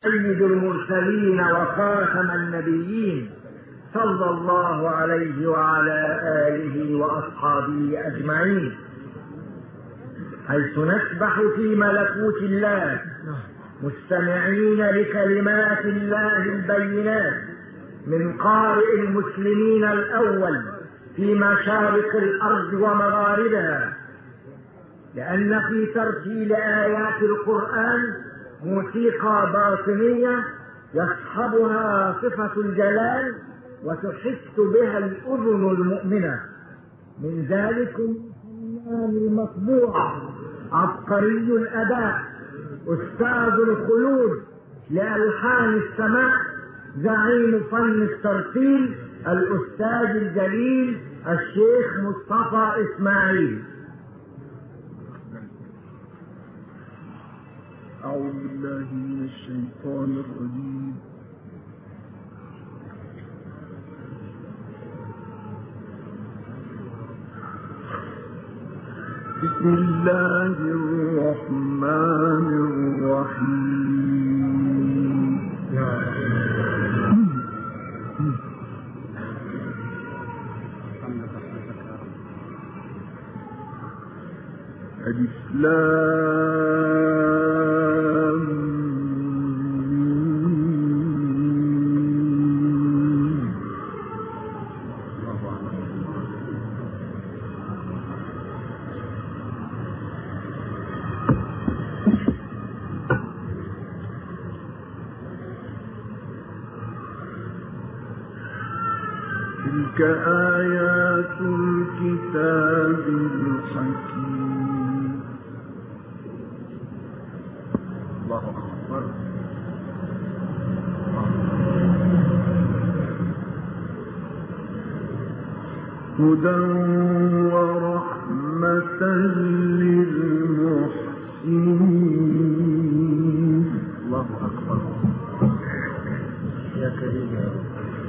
سيد المرسلين وخاتم النبيين صلى الله عليه وعلى آله وأصحابه أجمعين، حيث نسبح في ملكوت الله مستمعين لكلمات الله البينات من قارئ المسلمين الأول في مشارق الأرض ومغاربها، لأن في ترتيل آيات القرآن موسيقى باطنية يصحبها صفة الجلال وتحس بها الأذن المؤمنة. من ذلك الفنان المطبوع عبقري الأداء أستاذ الخلود لألحان السماع زعيم فن الترتيل الأستاذ الجليل الشيخ مصطفى إسماعيل. أعوذ بالله من الشيطان الرجيم. بسم الله الرحمن الرحيم. ألف لام تلك آيات الكتاب الحكيم. الله أكبر. هدى ورحمة للمحسنين. الله أكبر يا كريم يا رب.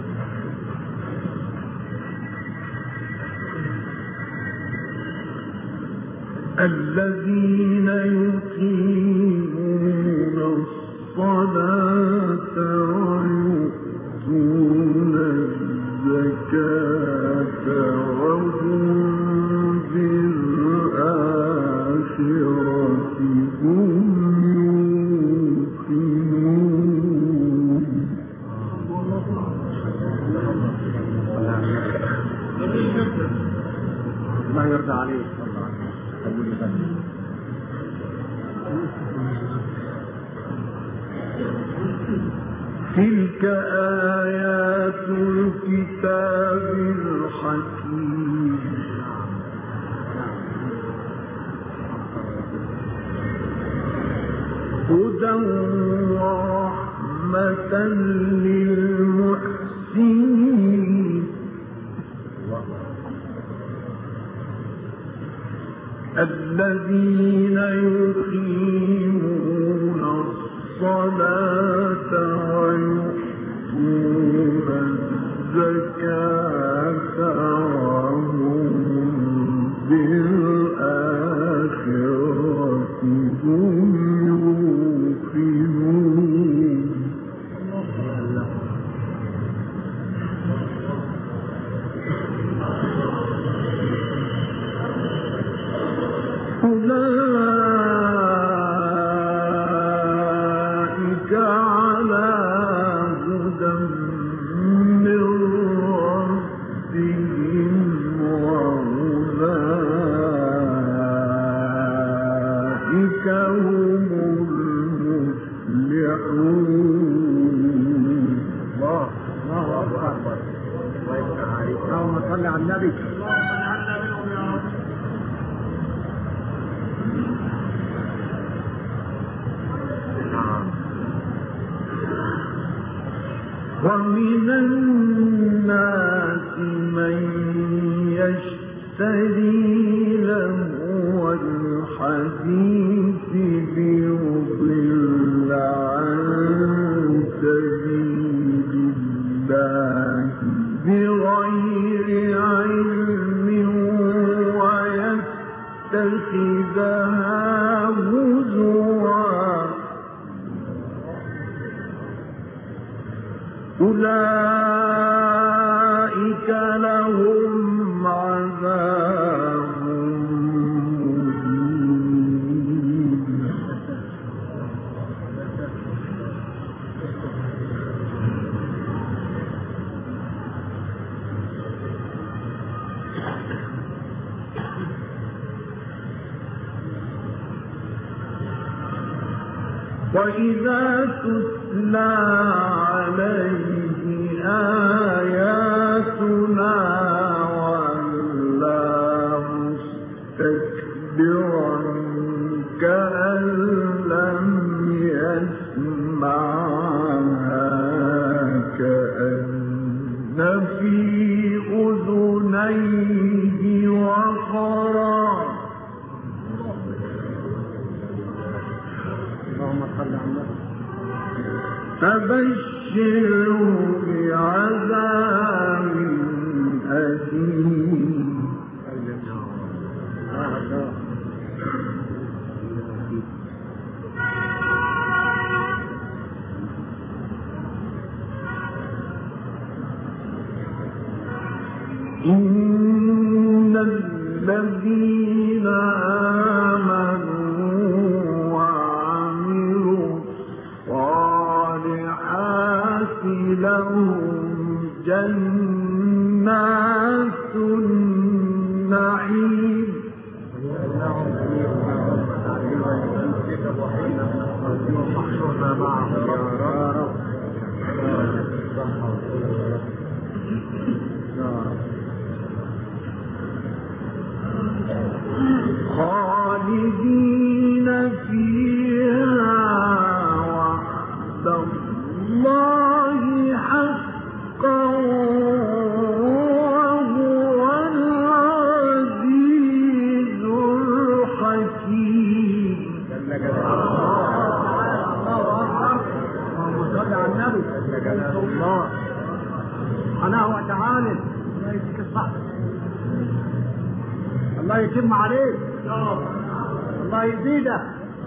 الذين يقيمون الصلاة ويؤتون الزكاة وهم بالآخرة هم يوقنون. الله يرضى عليك. تلك آيات الكتاب الحكيم. هدى ورحمة للمحسنين. الذين يقيمون الصلاة ويؤتون الزكاة وهم بالآخرة هم يوقنون. أولئك على هدى من ربهم وأولئك هم المفلحون. الله أكبر. اللهم صل على النبي. ومن الناس من يشتري لهو الحديث ليضل عن سبيل الله بغير علم ويتخذها هزوا أولئك لهم عذاب مهين. وإذا تتلى عليه آياتنا ولى مستكبرا كأن لم يسمعها كأن في أذنيه وقرا. فبشره بعذاب أليم. إن الذين آمنوا وعملوا الصالحات لهم جنات النعيم. خالدين فيها وعد الله حقا وهو العزيز الحكيم. اللهم صل على النبي الله سبحانه وتعالى. الله يديك الصحة، الله يتم عليك، الله يزيدك.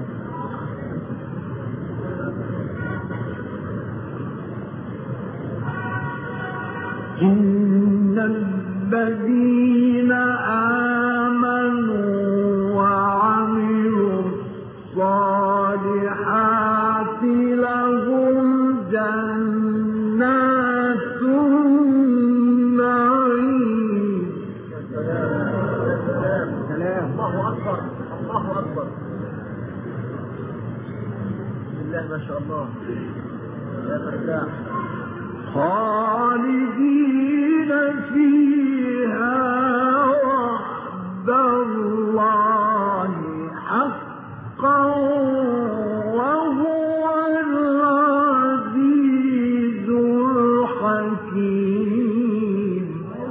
إن الذين آمنوا وعملوا الصالحات لهم جنات النعيم. الله أكبر، الله أكبر، بسم الله ما شاء الله يا فتاح. خالدين فيها وعد الله حقا وهو العزيز الحكيم.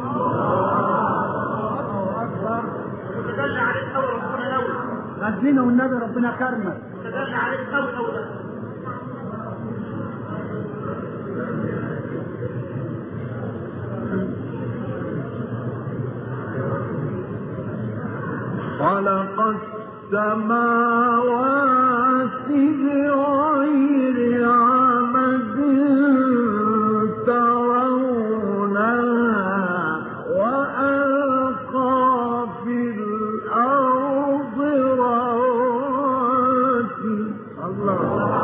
غزينا والنبي ربنا كرمك. تدل عليك قوي قوي. خلق السماوات بغير عمد ترونها وألقى في الأرض رواسي. الله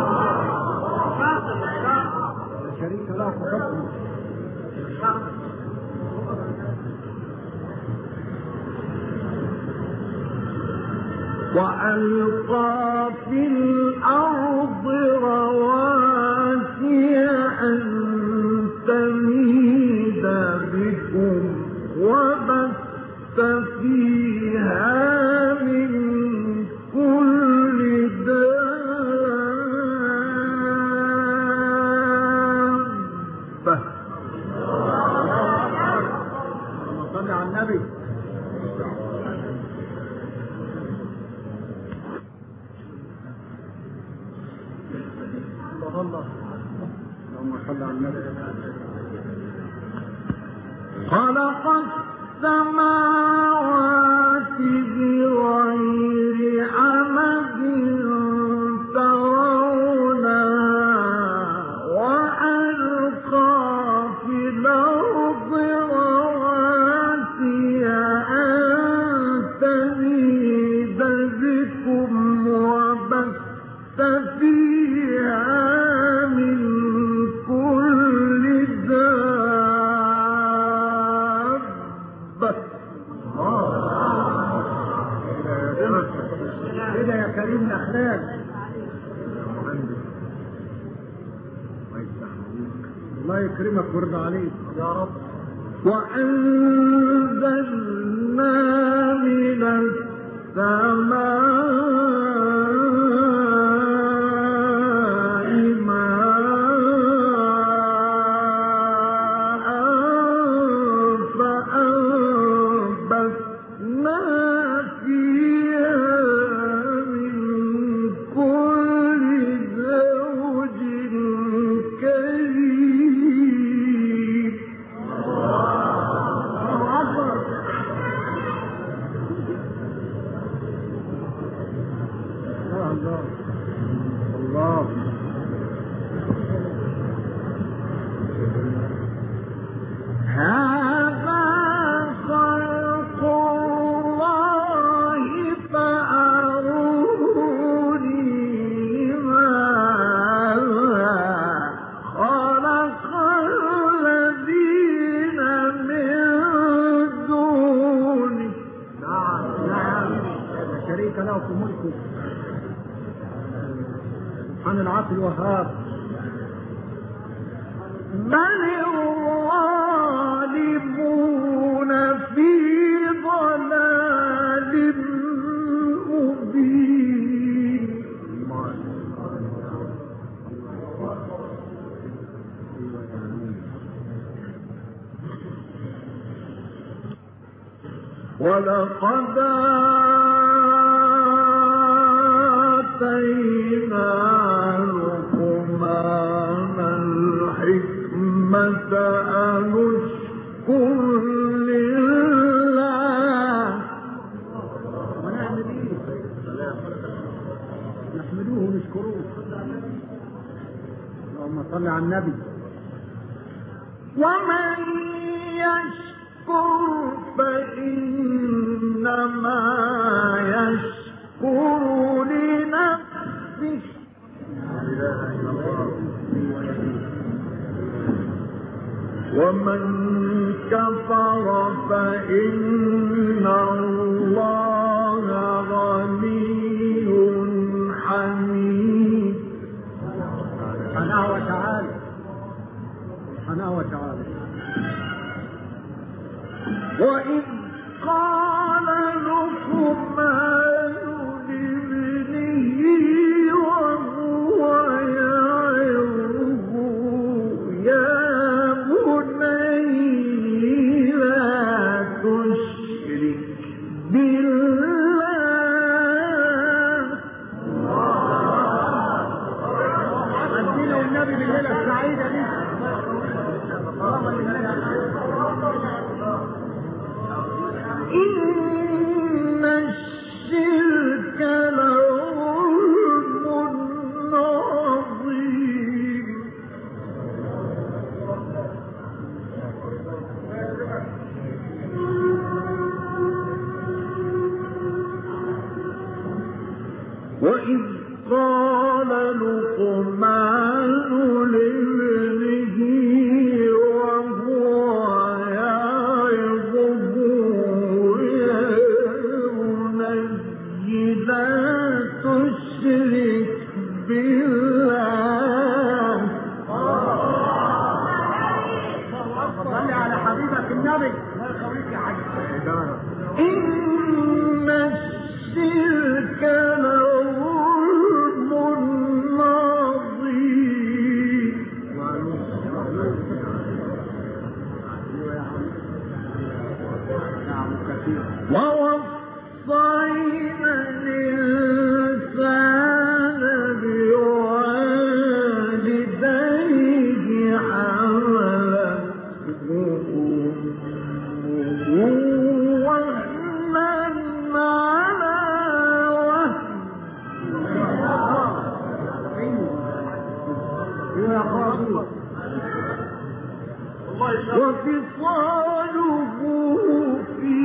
شريك له فقط. وألقى في الأرض رواسي أن تميد بكم وبث فيها من كل دابة. اللهم صل على النبي. اللهم صل على النبي. خلق السماوات بغير عمد ترونها وألقى الله يكرمك ويرضى عليك يا رب. وأنزلنا من السماء ماء فأنبتنا فيها من كل زوج كريم. الله هذا خلق الله فأروني ماذا خلق الذين من دونه. نعم لا شريك له في ملكه عن العاطي الوهاب. بل الظالمون في ضلال مبين. ولقد آتينا لقمان الحكمة أن اشكر لله. نحمدوه ونشكروه. اللهم صل على النبي. ومن يشكر فإنما يشكر لنفسه. ومن كفر فإن الله غني حميد. سبحانه وتعالى سبحانه وتعالى. وإذ قال لقمان لابنه وهو يعظه يا بني لا تشرك بالله. أدينا والنبي بالليلة السعيدة دي. إن الشرك لظلم عظيم. وإذ قال لقمان لابنه وهو يعظه يا بني لا تشرك بالله. صل على حبيبك النبي. إن الشرك لظلم عظيم. ووصينا الإنسان بوالديه حملته أمه وهنا على وهن وفصاله في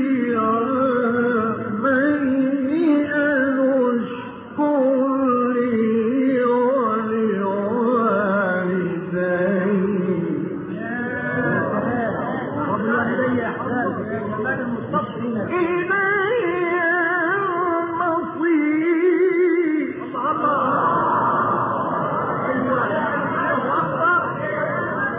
عامين أن اشكر لي ولوالدي إلي المصير.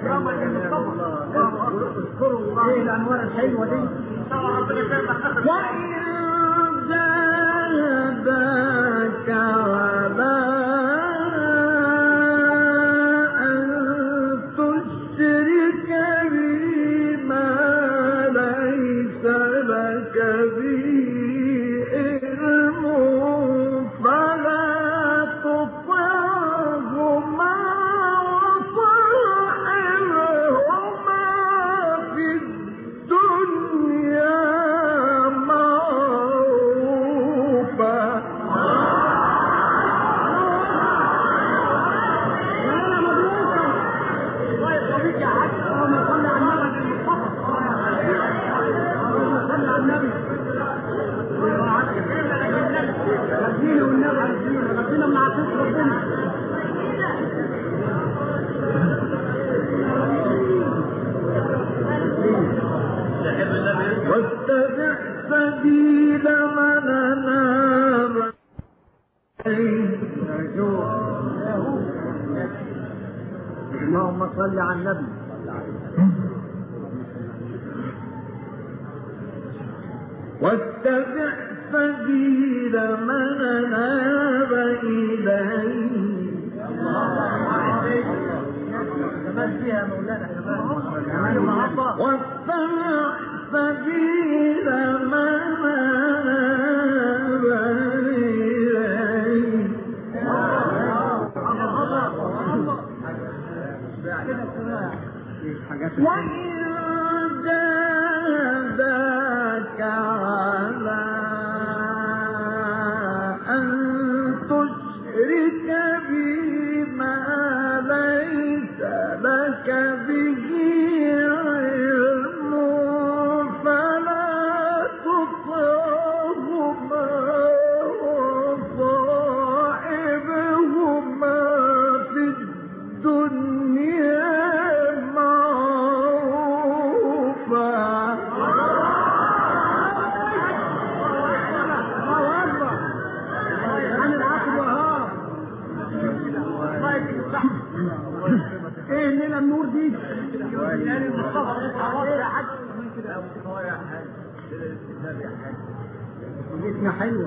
اذكروا الله. ايه الانوار الحلوه دي؟ وإن جاهداك على أن تشرك بي ما ليس لك به علم فلا تطعهما وصاحبهما في الدنيا معروفا. واتبع سبيل من أناب اللهم صل على النبي. واتبع سبيل من أناب إليه. واتبع سبيل من أناب إليه. وإن جاهداك على أن تشرك بي ما ليس لك به علم فلا تطعهما وصاحبهما في الدنيا ايه لنا النور دي؟ بيتنا حلوه.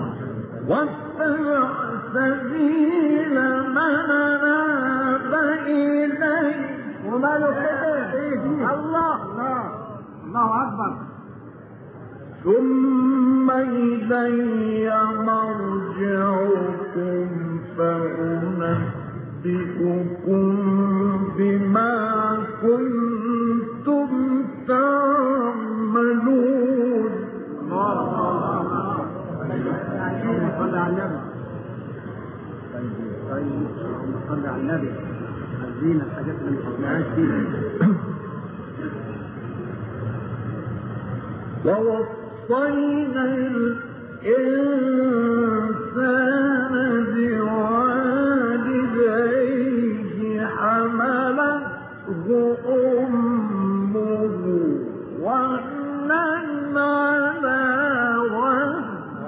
واتبع سبيل من أناب إليه. وماله كده؟ ايه دي؟ الله اكبر. ثم إلي مرجعكم فأنبئكم بما كنتم تعملون. اللهم صل على النبي. طيب اللهم صل على النبي. عايزين الحاجات اللي ما قلناهاش دي. ووصينا الإنسان بوالديه حملته أمه وهنا على وهن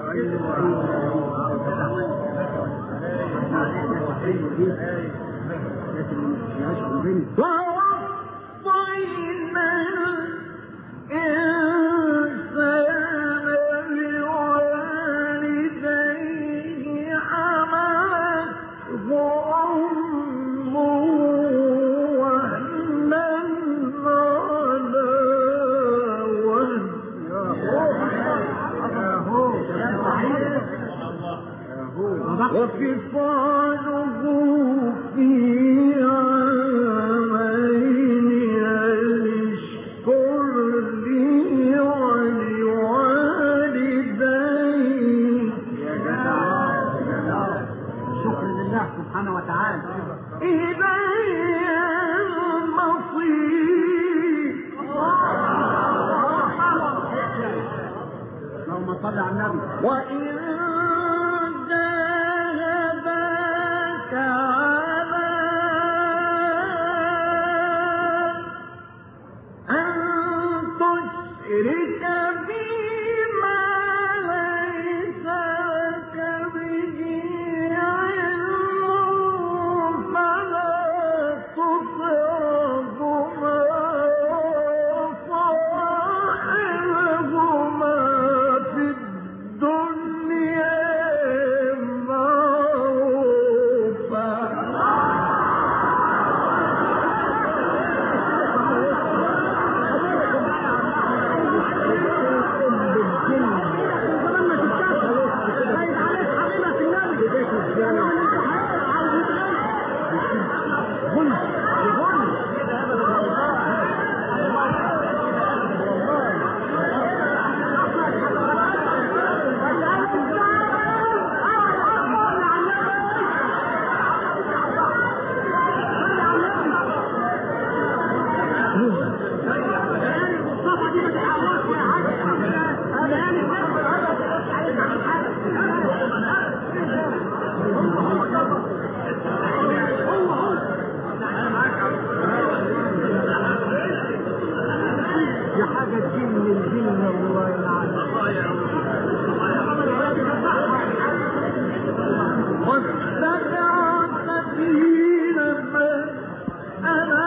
ووصينا الإنسان بوالديه حملته أمه وهنا على وهن وفصاله في عامين أن اشكر لي ولوالديك. شكر لله سبحانه وتعالى. إلي المصير. اللهم صل على النبي. وإن جاهداك على أن تشرك بي ما ليس لك به علم فلا تطعهما مصطفى دي ما تتعوضش يا حاج. دي حاجة تجيب من الجنة والله العظيم. واستمعت فيه لما أنا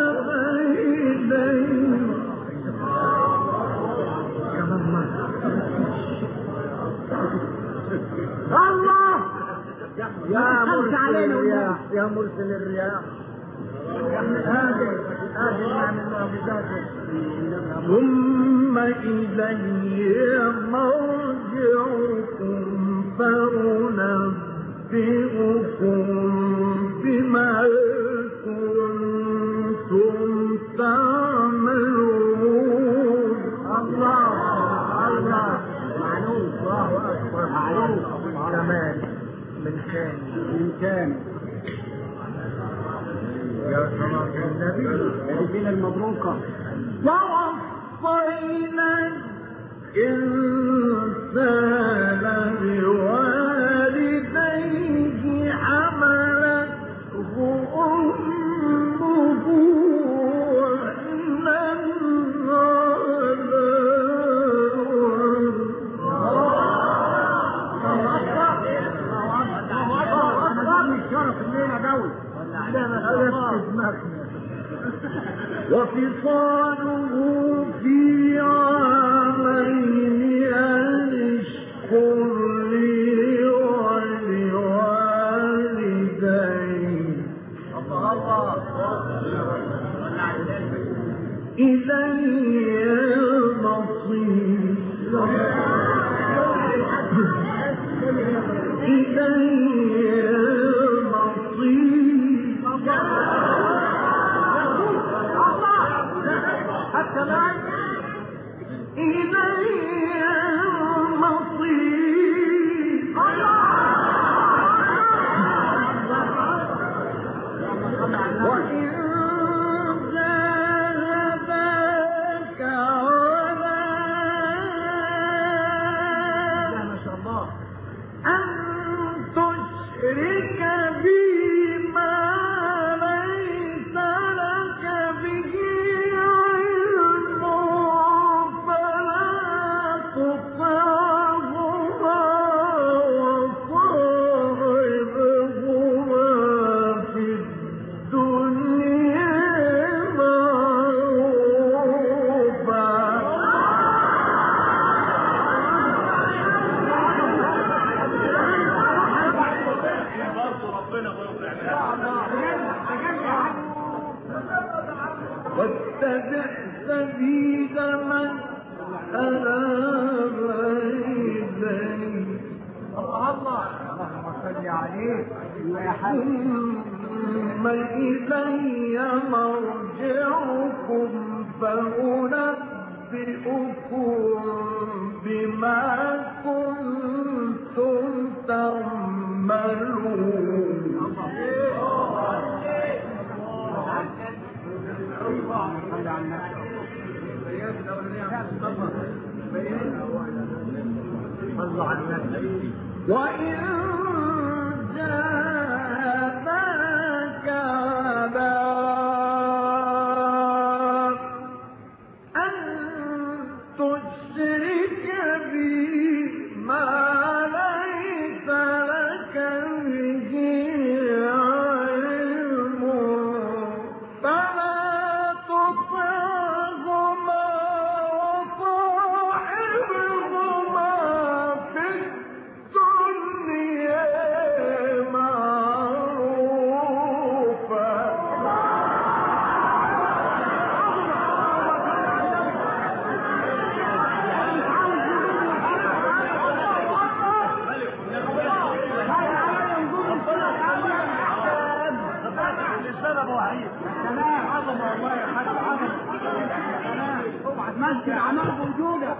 بيدي الله يا مرسل الرياح، يا مرسل الرياح ثم إلي مرجعكم فأنبئكم بما كنتم تعملون. الله الله معلوم. الله أكبر. معلوم كمان من كان يا صلاة النبي الدين المبروكة. ووصينا الإنسان بوالديه حملته أمه وهنا وفصاله في عامين أن اشكر لي ولوالديك إلي المصير. وإن جاهداك على أن تشرك بي ما ليس لك به علم فلا تطعهما وصاحبهما في الدنيا معروفا. واتبع سبيل من أناب إليه اللهم صل عليه يا ثم إلي مرجعكم فأنبئكم بما كنتم تعملون. وإن جاءك على أن تشرك بي ما ليس لك به علم فلا تطعهما وصاحبهما في الدنيا معروفا. مسجد عمال بوجودك.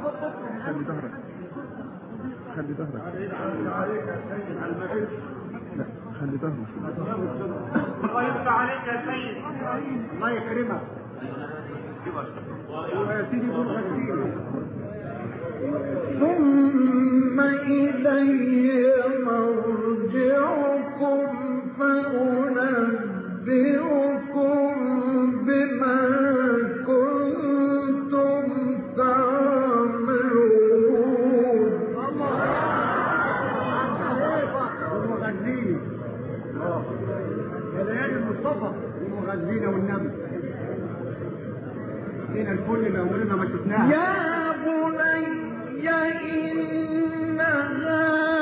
خلي ظهرك لا خلي ظهرك الله يفتح عليك يا سيد. الله يكرمك. ثم إلي مرجعكم فأنبئكم بما كنتم تعملون. المغذين ليالي المصطفى المغذين والنبي هنا الكل اللي عمرنا ما شفناها. يا بني إنها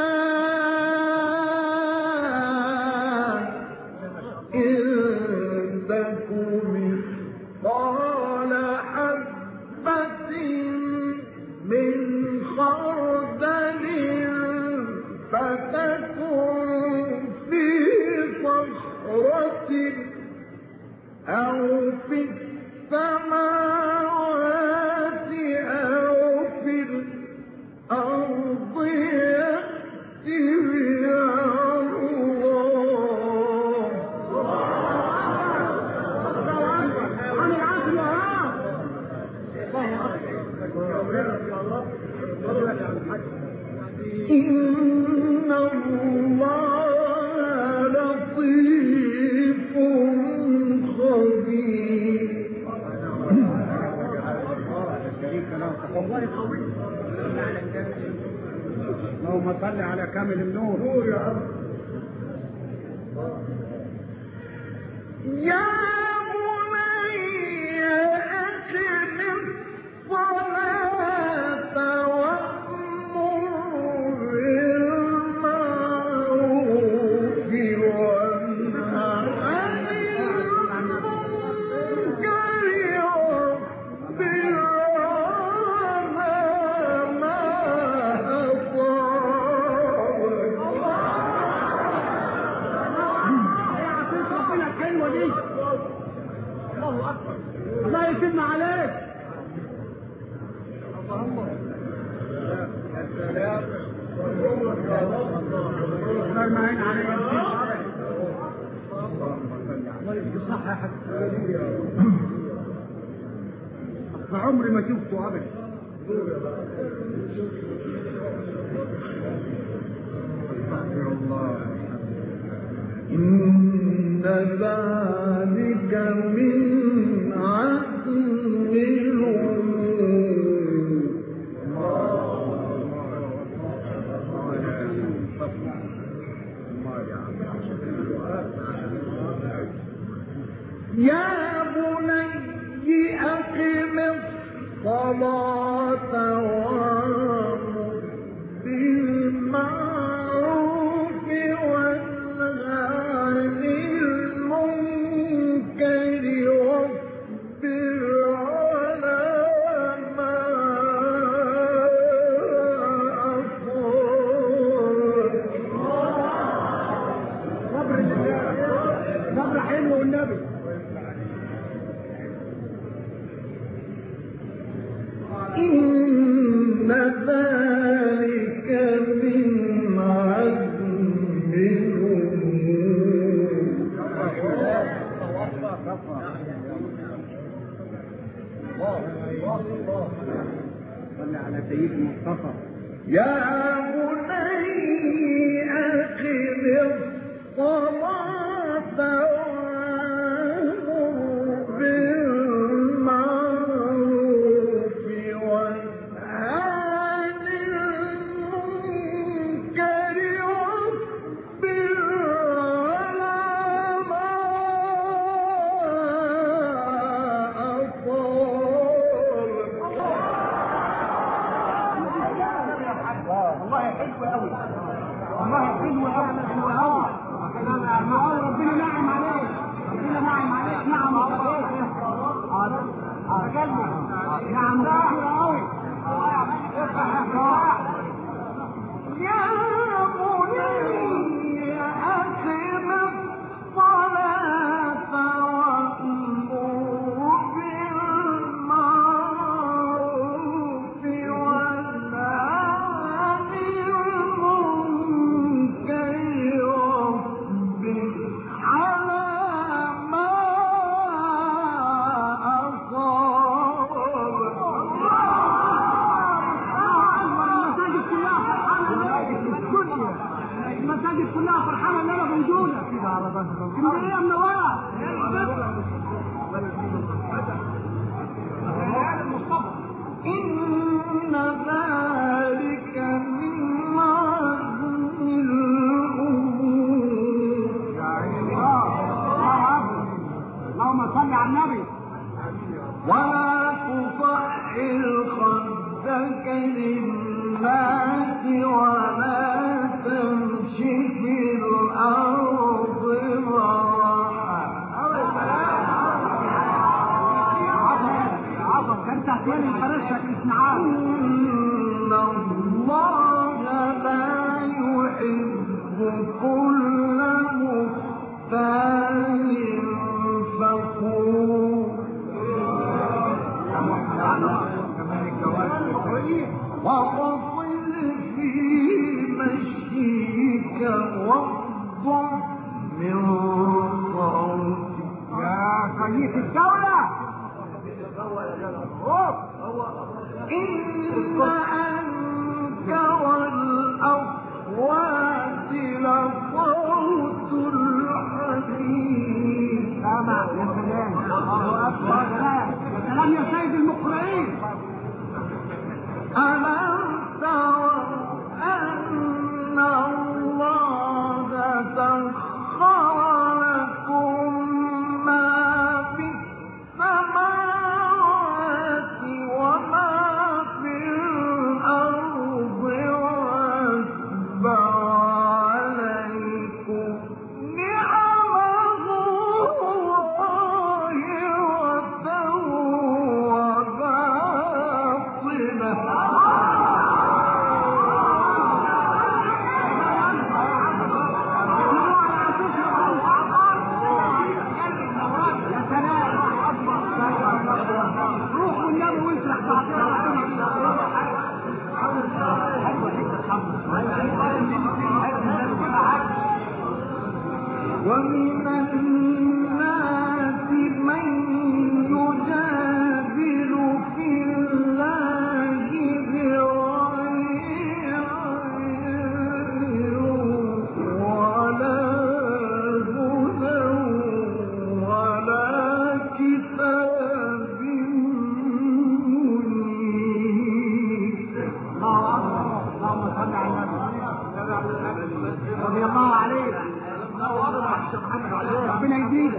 إن تك مثقال حبة من خردل فتكن في صخرة أو في السماوات أو في الأرض يأت بها إن الله لطيف خبير. اللهم صل على كامل النور. نور يا رب. يا بني أقم الصلاة وأمر بالمعروف وانه عن المنكر واصبر على ما الله يتم عليك. المعين عليك الله يديك الصحة يا حبيبي. عمري ما شفته ابدا. استغفر الله. إن ذلك من عزم الأمور. يا بني أقم الصلاة وأمر بالمعروف وانه عن المنكر واصبر على ما أصابك. صبر حلو والنبي. إن ذلك من عزم الأمور. صل على سيدنا المصطفى. يا بني أقم الصلاة وأمر بالمعروف وانه عن المنكر واصبر على ما أصابك. والله حلو قوي. والله حلو قوي. حلو قوي. ربنا نعم عليك. ربنا نعم عليك. نعم عليك. نعم كثير قوي. يا بني أقم الصلاة وأمر بالمعروف وانه عن المنكر واصبر على ما أصابك. على النبي. ولا تصحر خدك للناس ولا تمش في الأرض مرحا. عظم كان تحتين الحرشة مش معاه. إن الله لا يحب كل مختال فخور. واغفر في مشيك واغضب من صوتك. يا خليك الدولة. إن أنكر الأصوات لصوت الحديد. سامع يا سلام. الله أكبر. يا سلام يا سيد المقرئين. ألم تر أن الله سخر لكم ما في السماوات وما في الأرض وأسبغ عليكم نعمه ظاهرة وباطنة. ومن الناس من يجادل في الله بغير علم ولا هدى ولا كتاب منير. اللهم صل على النبي رضي الله عليك. ربنا يزيدك.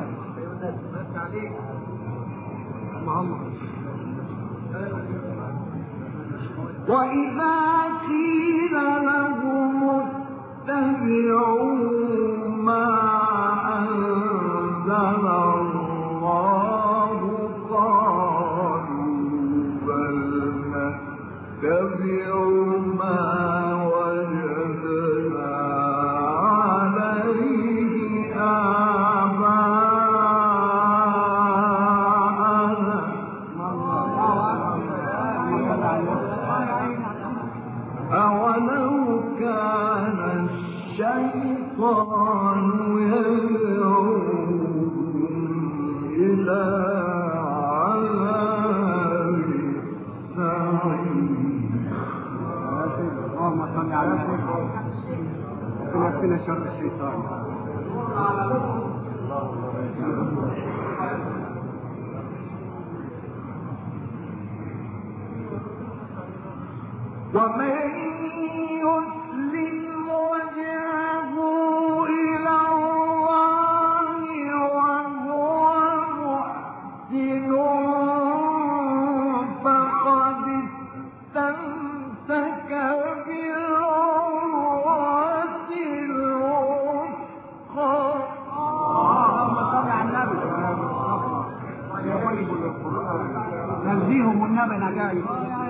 وإذا قيل لهم اتبعوا ما أنزل الله قالوا بل نتبع ما وجدنا عليه آباءنا. أولو كان الشيطان يدعوهم إلى عذاب السعير. اللهم صل على سيدنا ونكفنا شر الشيطان. ومن يسلم وجهه إلى الله وهو محسن فقد استمسك بالعروة الوثقى. اللهم صل على النبي. نزيهم والنبي انا جاي.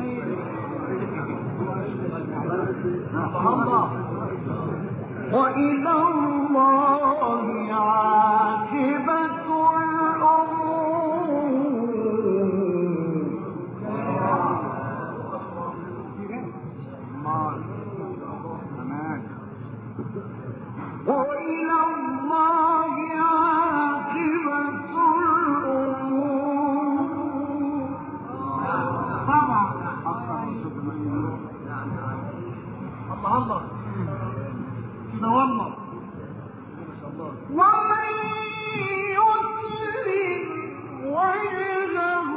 وإلى الله عاقبة الأمور. وإلى الله عاقبة الأمور. طبعا. الله كده والله. ومن يسلم وجهه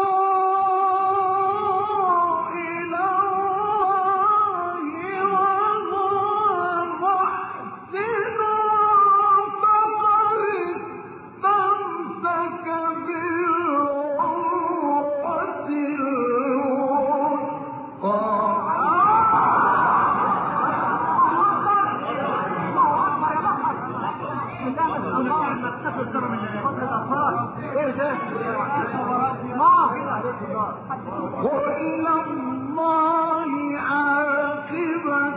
إلى الله وهو محسن فقد استمسك بالعروة وإلى الله عاقبة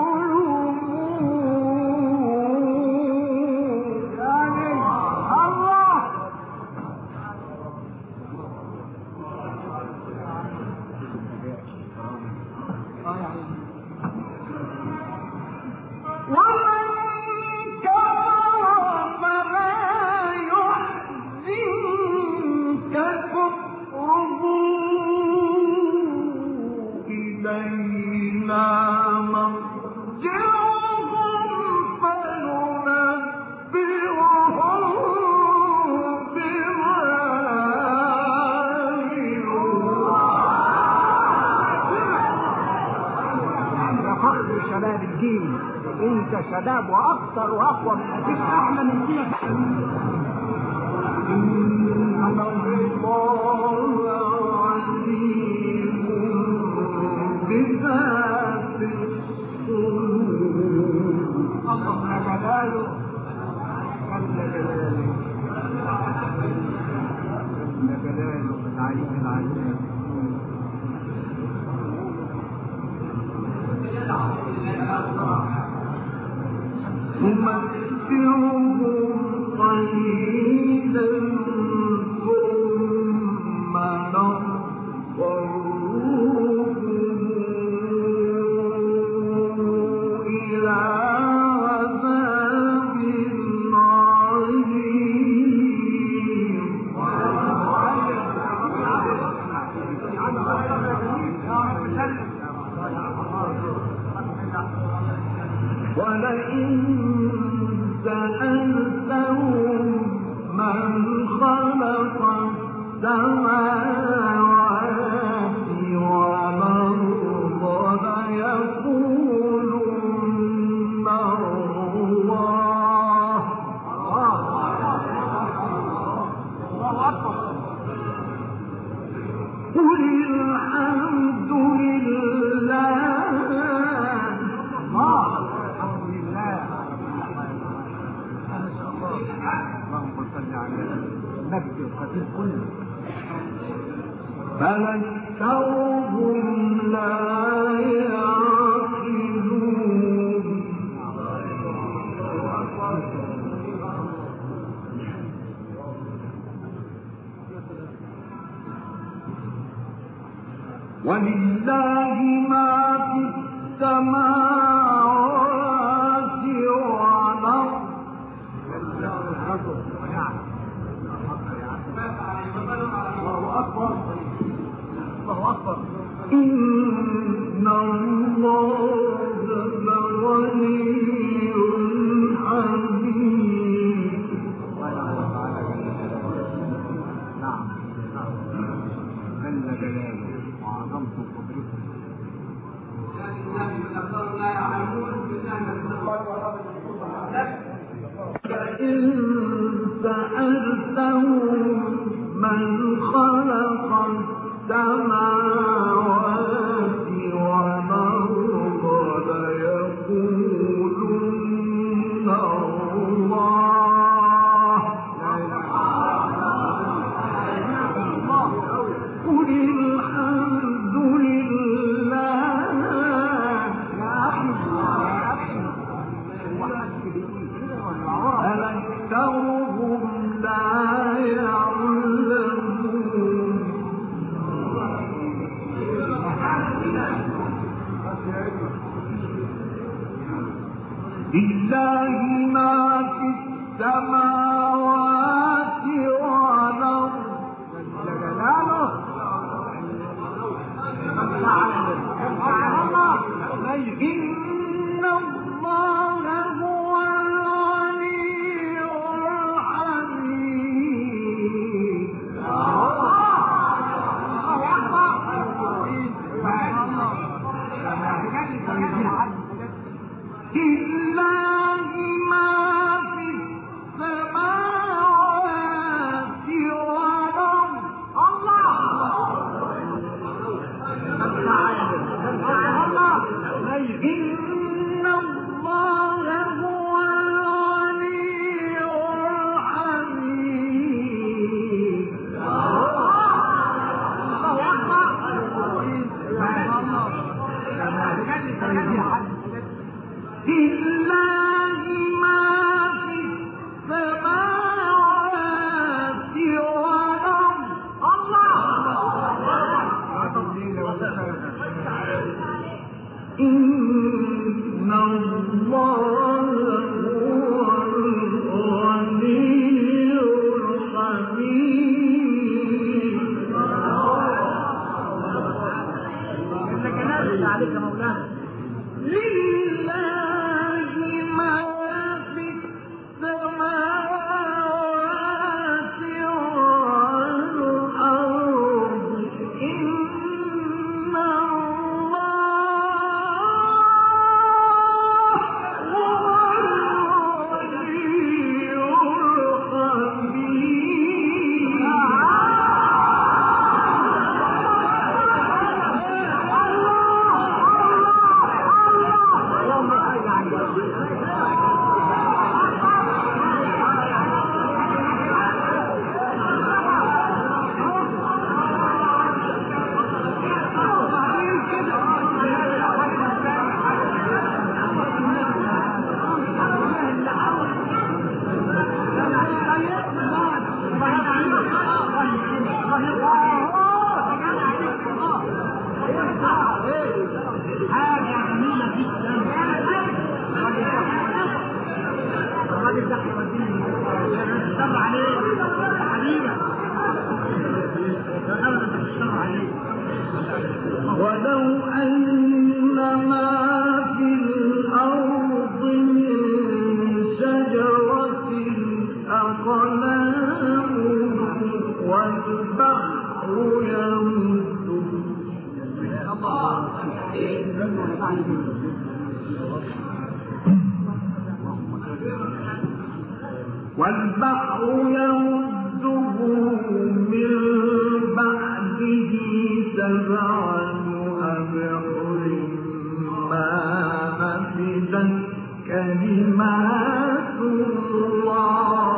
شباب الجيل. انت شباب واكثر واقوى من ابيك، احلى من كده. إن الله عليم بذات الصدور. الله جلاله العليم العليم. نمتعهم قليلا ثم نضطرهم إلى عذاب عظيم. ولئن سألتهم من خلق السماوات والأرض ليقولن الله. قل الحمد لله. اللهم صل على النبي القدير كله. فلكرهم لا يعقلون. ولله ما في السماوات والأرض. الله أكبر الله أكبر. إن الله لغني حميد. نعم جل جلاله وعظمت قدرته. فإن سألتهم من خلق السماوات والأرض ليقولن الله. قل الحمد لله. أكثرهم لا يعلمون. يرضى عليك يا مولانا. لله ما في السماوات والأرض إن ولو أن ما في الأرض من شجرة أقلام والبحر يمده من بعده سبعا أبحر ما نفدت كلمات الله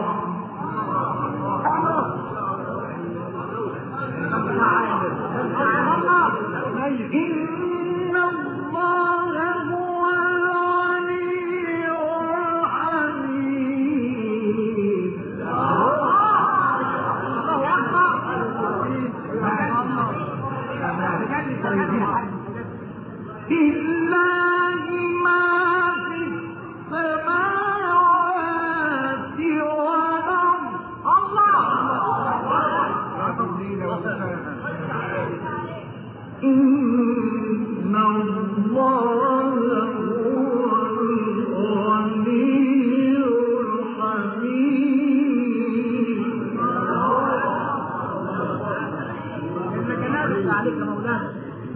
إن الله هو الغني الحميد. لله ما في السماوات والأرض إن الله هو الغني الحميد. عليك يا مولانا.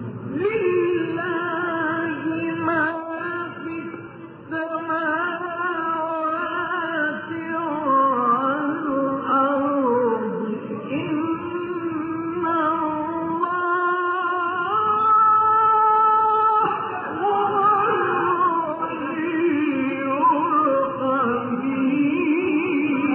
لله ما في السماوات والأرض إن الله هو الغني الحميد.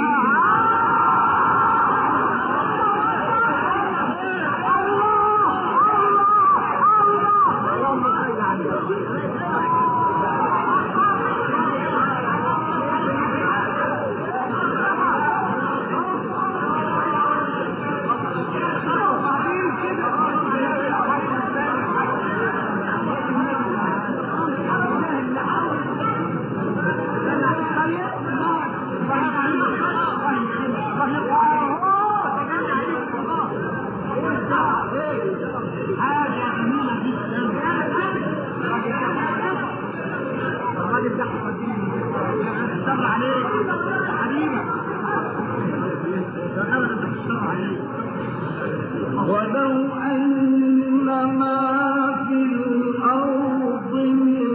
ولو أن ما في الأرض من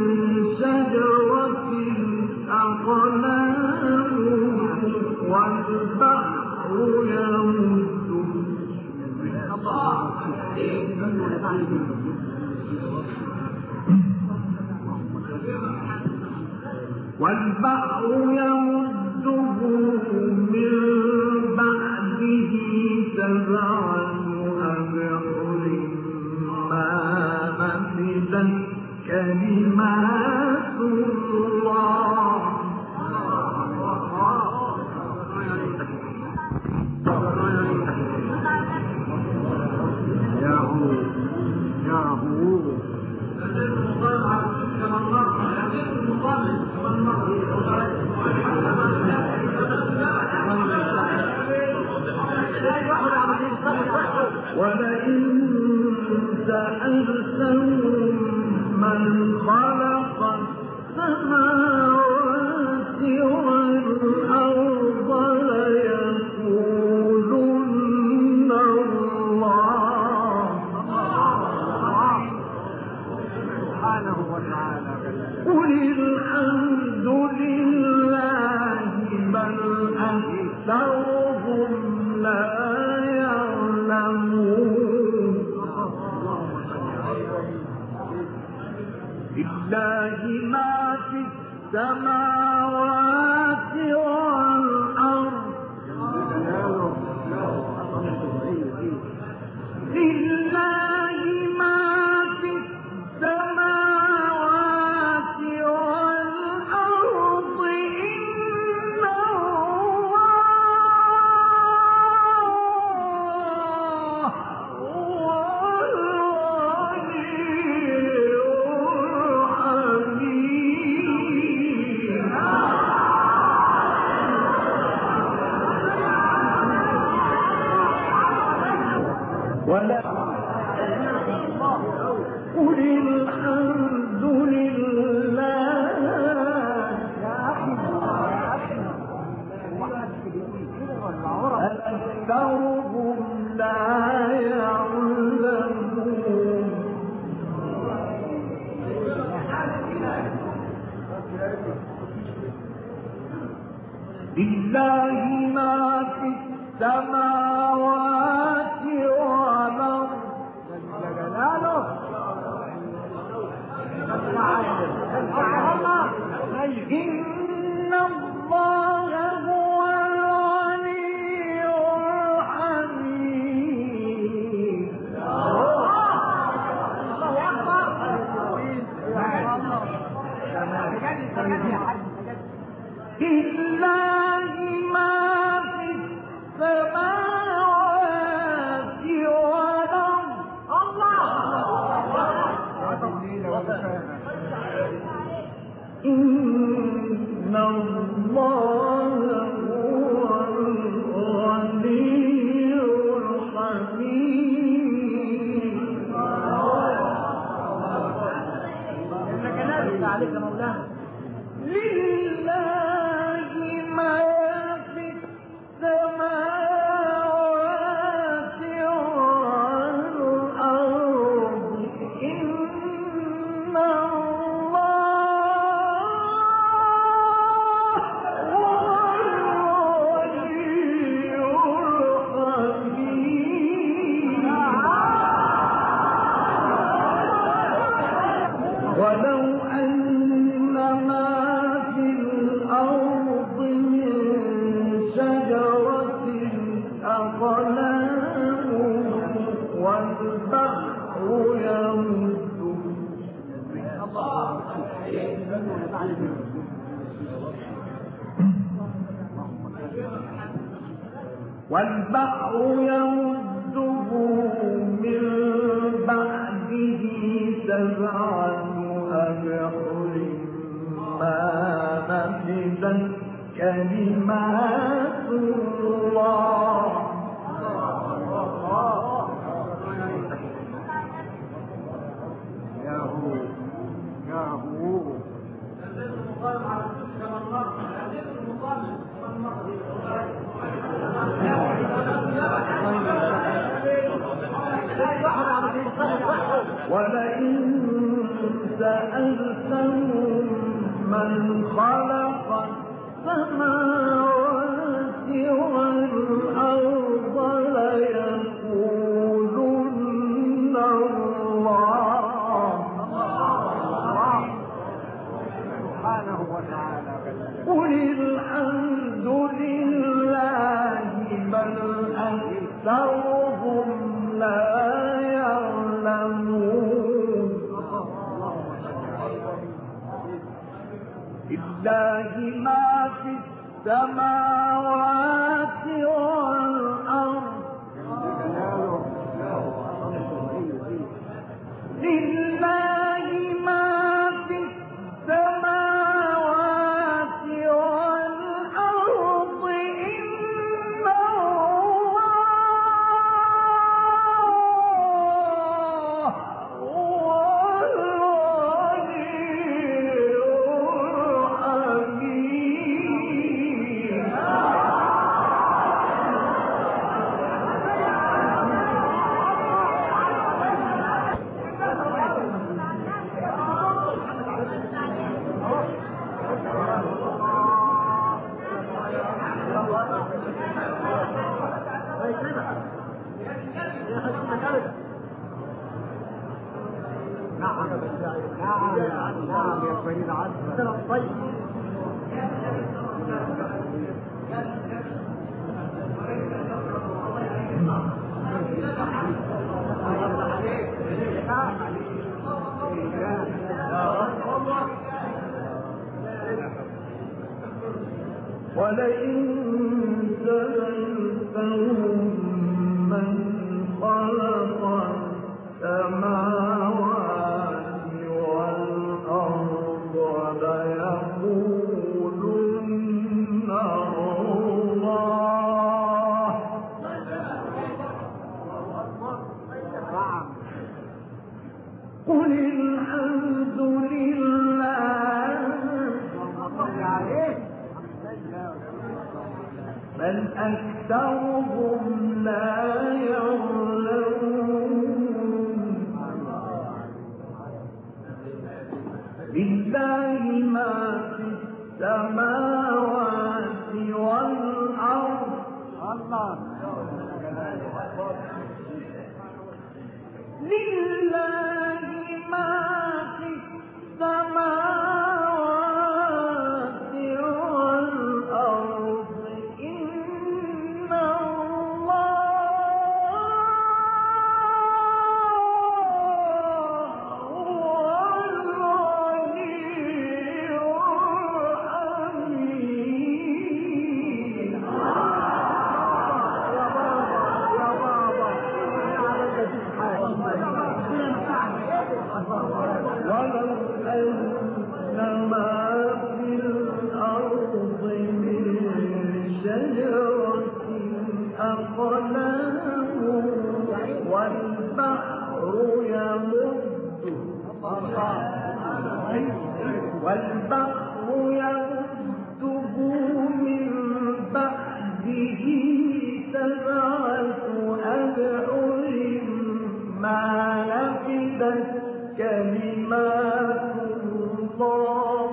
شجرة أقلام والبحر يمده من بعده سبعا أبحر ما نفدت كلمات الله. ولئن سألتهم من خلق السماوات والأرض ليقولن الله سبحانه وتعالى. قل الحمد لله بل أكثرهم لا يعلمون لله ما في السماوات والأرض لله ما في السماوات والأرض إن الله هو قل الحمد لله أكثرهم لا يعلمون لله ما في السماوات والأرض إن الله هو الغني الحميد لله ما في السماوات والأرض إن الله هو الغني الحميد عليك مولانا. لله ما في السماوات والأرض إن ولو أن ما في الأرض من شجرة أقلام والبحر يمده من بعده سبعة أبحر ما نفذت كلمات الله ولئن سألتهم من خلق السماوات والأرض ليقولن الله سبحانه وتعالى. قل الحمد لله بل أكثرهم لا يعلمون لله ما في السماوات والأرض لله ما في السماوات والأرض إن الله هو نعم يا فريد عدل طيب. ولئن سألتهم من خلق السماوات والأرض ليقولن الله قل الحمد لله بل أكثرهم لا يعلمون لله ما في السماوات والأرض لله ما في السماوات والأرض إن الله هو الغني الحميد ولو أن ما في الأرض من شجرة أقلام والبحر يمده من بعده سبعة أبحر ما نفدت كلمات الله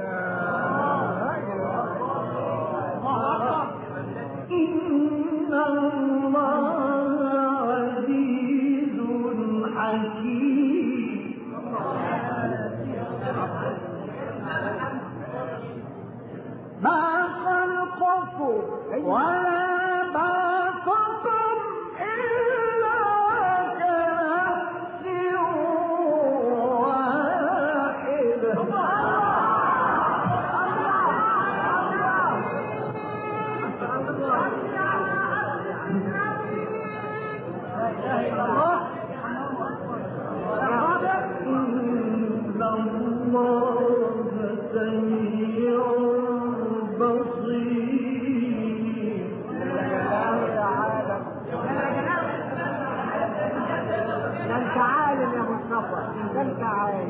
إن الله عزيز حكيم ما خلقكم ولا بعثكم إلا كنفس واحدة إن الله سميع بصير انت عالم يا مصطفى انت عالم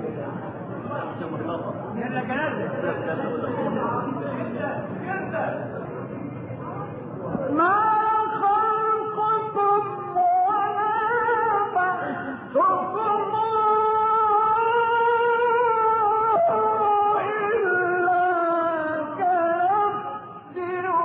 ما خلقكم ولا بعثكم إلا كنفس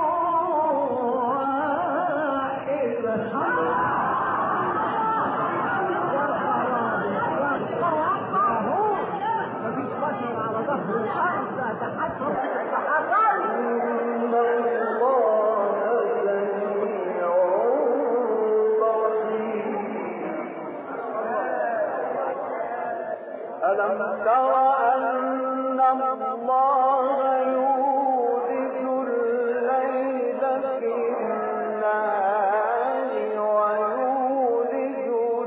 ألم تر أن الله يولد الليل في النهار ويولد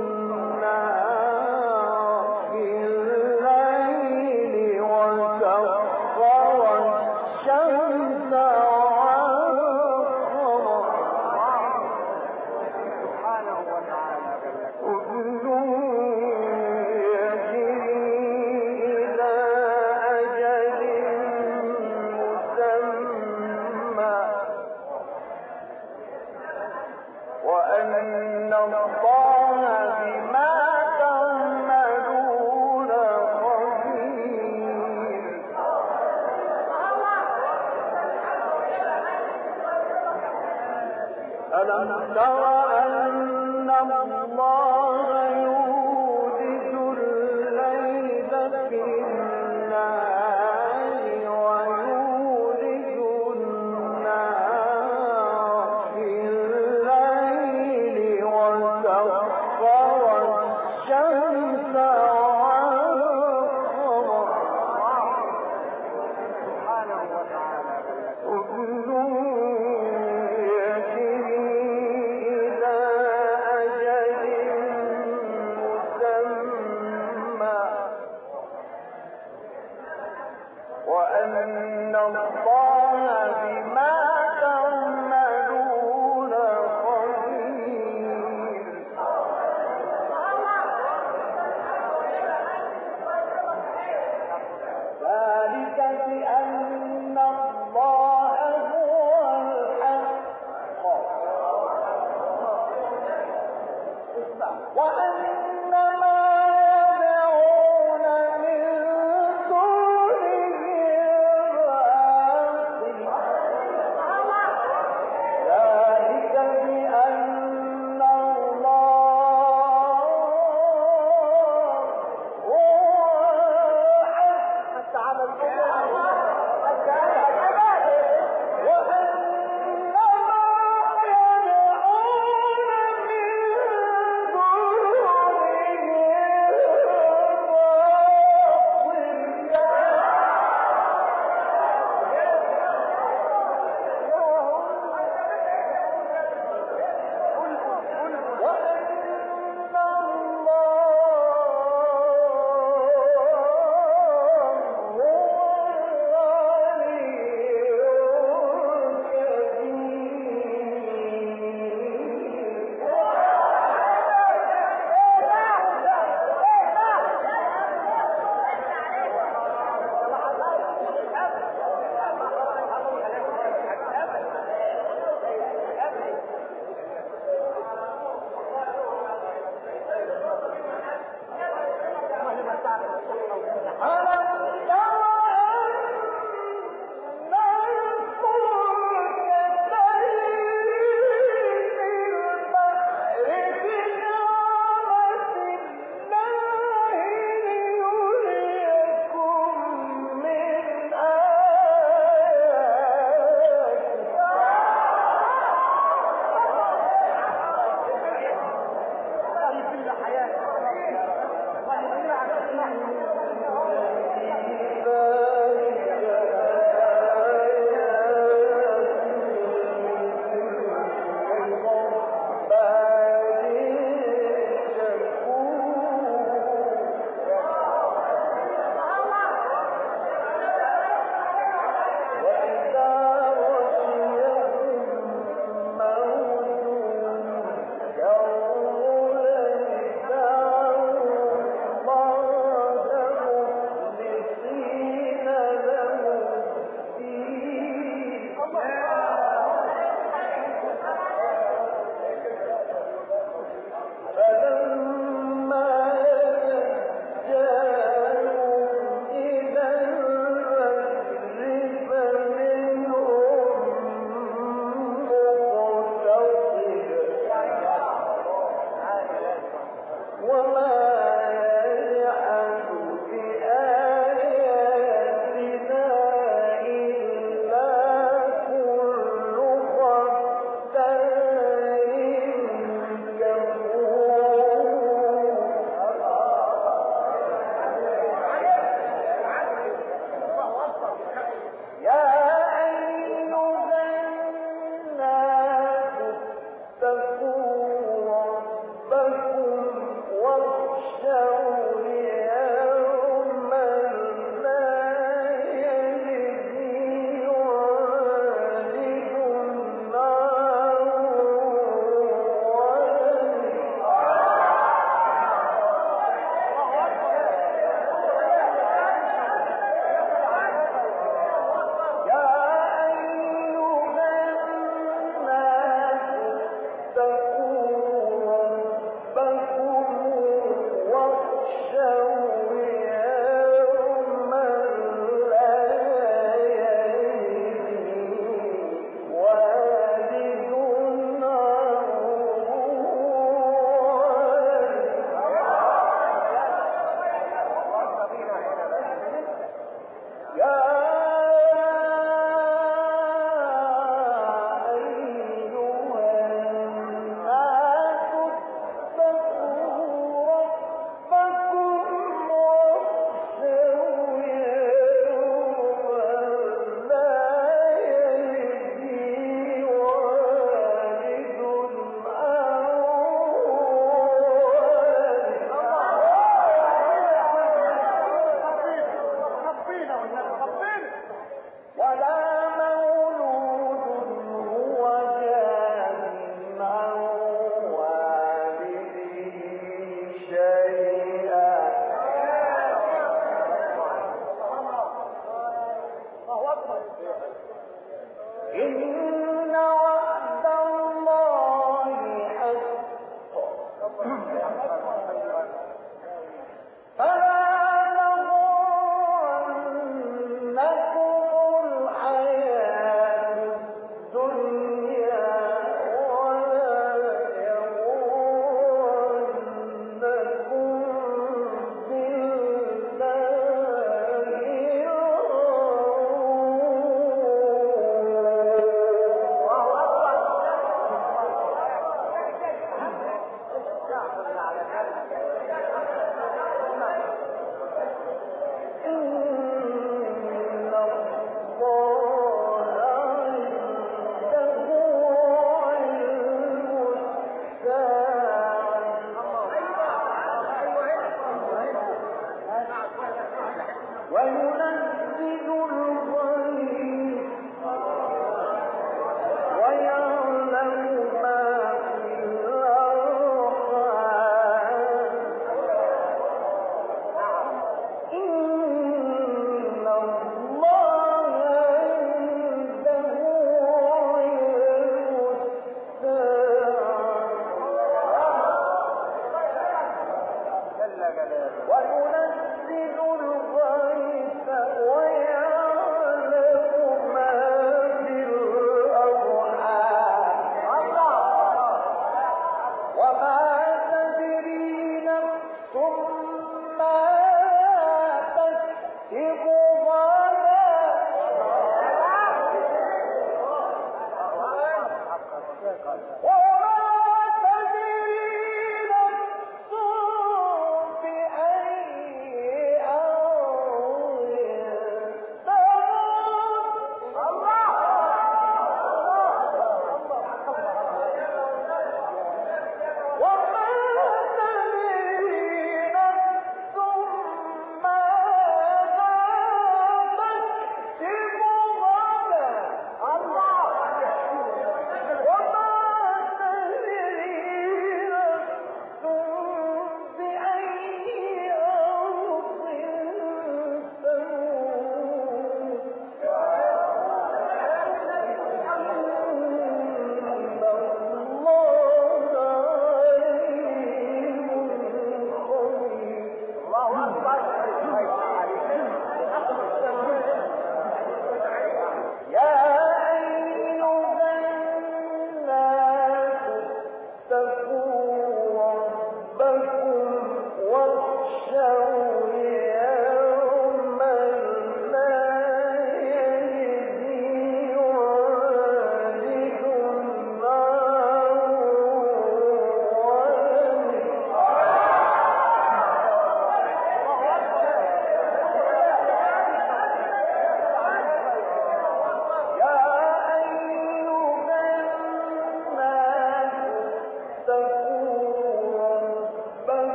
النهار في الليل وسخر الشمس وأن الله بما تعملون خبير ألم تر أن الله يولد الليل والشمس والقمر سبحانه وتعالى كل يجري إلى أجل مسمى وأن الله بما تعملون خبير ذلك بأن الله هو الحق وأن ما يدعون من دونه الباطل ذلك بأن الله هو الحق تعالى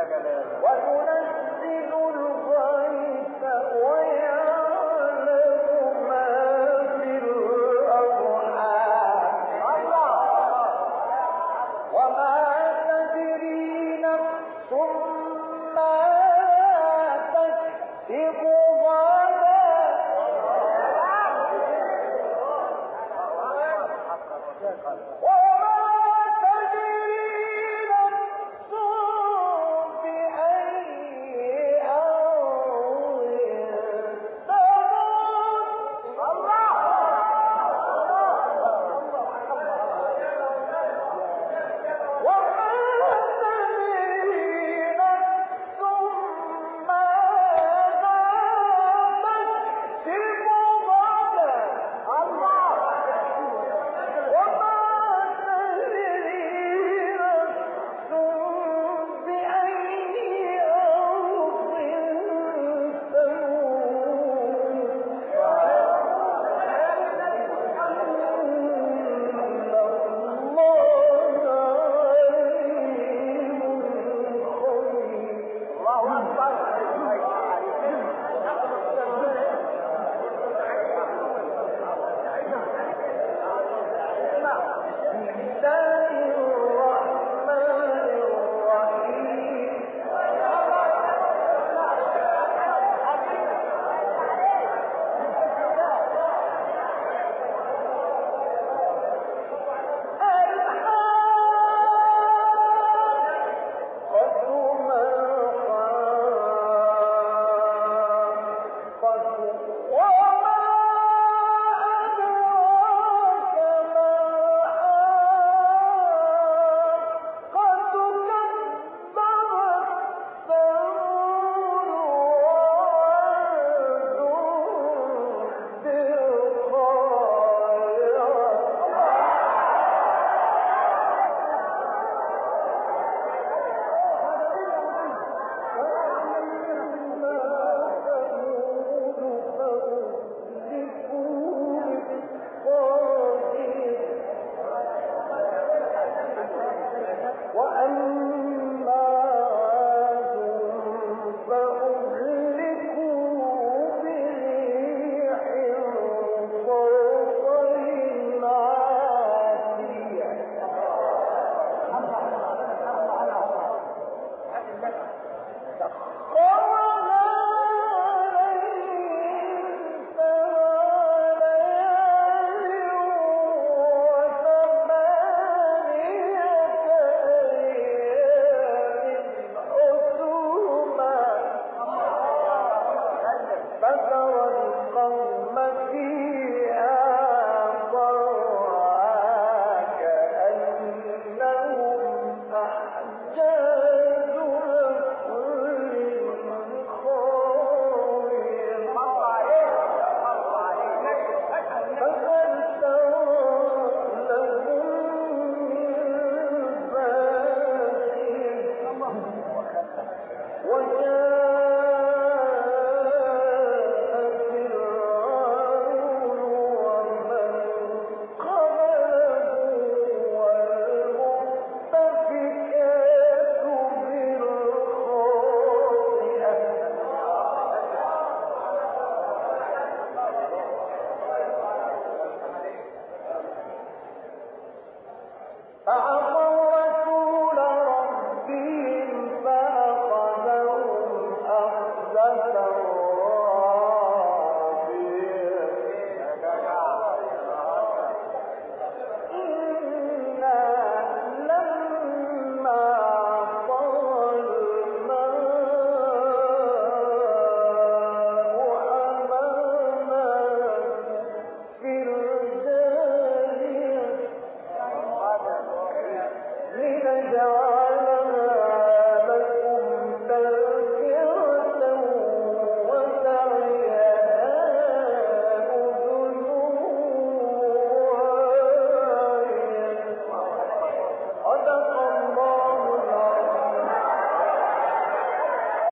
وينزل الغيث ويعلم